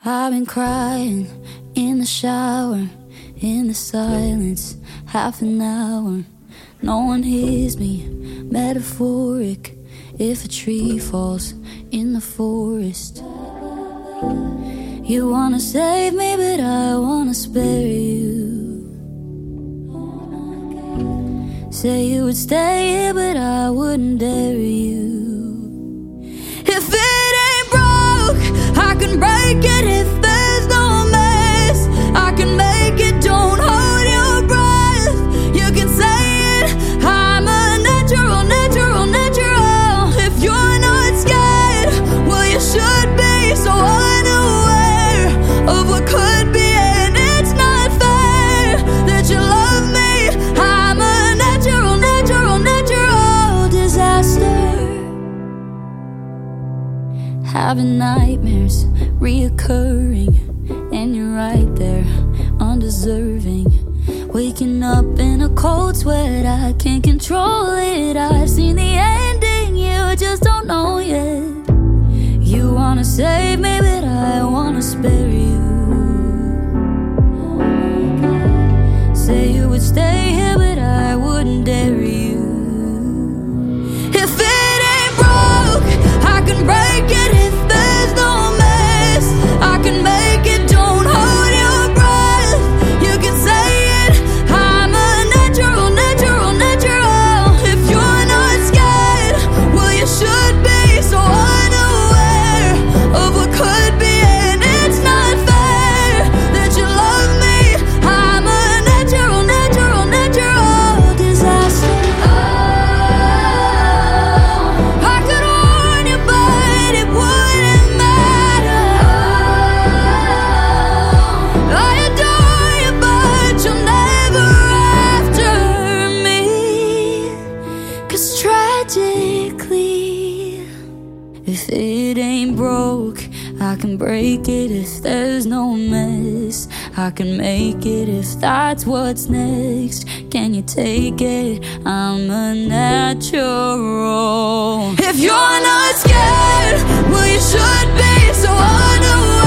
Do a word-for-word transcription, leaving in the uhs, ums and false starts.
I've been crying in the shower, in the silence, half an hour. No one hears me, metaphoric. If a tree falls in the forest, you wanna save me, but I wanna spare you. Say you would stay here, but I wouldn't dare you. If it ain't broke, I can break it. If there's no mess, I can make it. Don't hold your breath, you can say it. I'm a natural, natural, natural. If you're not scared, well you should be. So unaware of what could be, and it's not fair that you love me. I'm a natural, natural, natural disaster. Having nightmares reoccurring, and you're right there, undeserving. Waking up in a cold sweat, I can't control it. I've seen the ending, you just don't know yet. You wanna save me, but I wanna spare you. Say you would stay here, but I wouldn't dare you. If it ain't broke, I can break it. If there's no mess, I can make it. Don't hold your breath, you can say it. I'm a natural, natural, natural. If you're not scared, well you should be. So unaware of what could be, and it's not fair that you love me. I'm a natural, natural, natural disaster. I could warn you, but it wouldn't matter. I adore you, but you'll never after me. 'Cause tragically, if it ain't broke, I can break it. If there's no mess, I can make it. If that's what's next, can you take it? I'm a natural. If you're not scared, well you should be. So unaware